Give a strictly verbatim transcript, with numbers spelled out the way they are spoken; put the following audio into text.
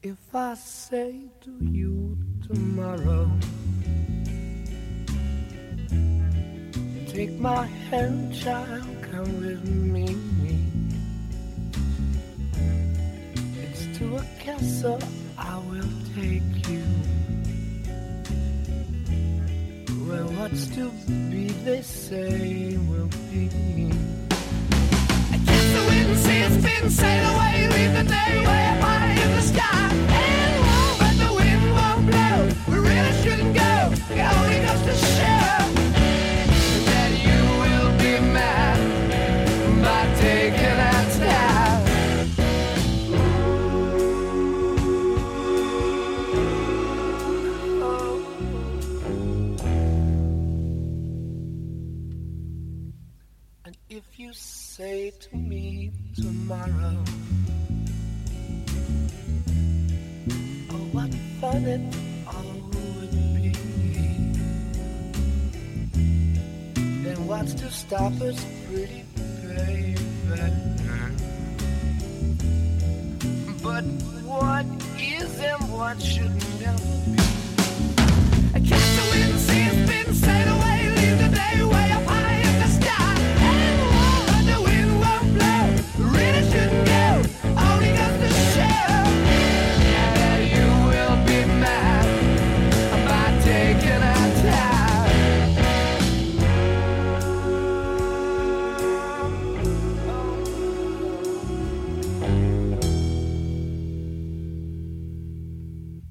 If I say to you tomorrow, take my hand, child, come with me. It's to a castle I will take you, where what's to be, they say, will be. I kiss the wind and see its spin, sail away, leave the day way up high in the sky. And won't, but the wind won't blow. We really shouldn't go. It only goes to show that you will be mad by taking our time. And if you say to me tomorrow, oh, what fun it all would be, then what's to stop us, pretty baby? But what is and what should never be?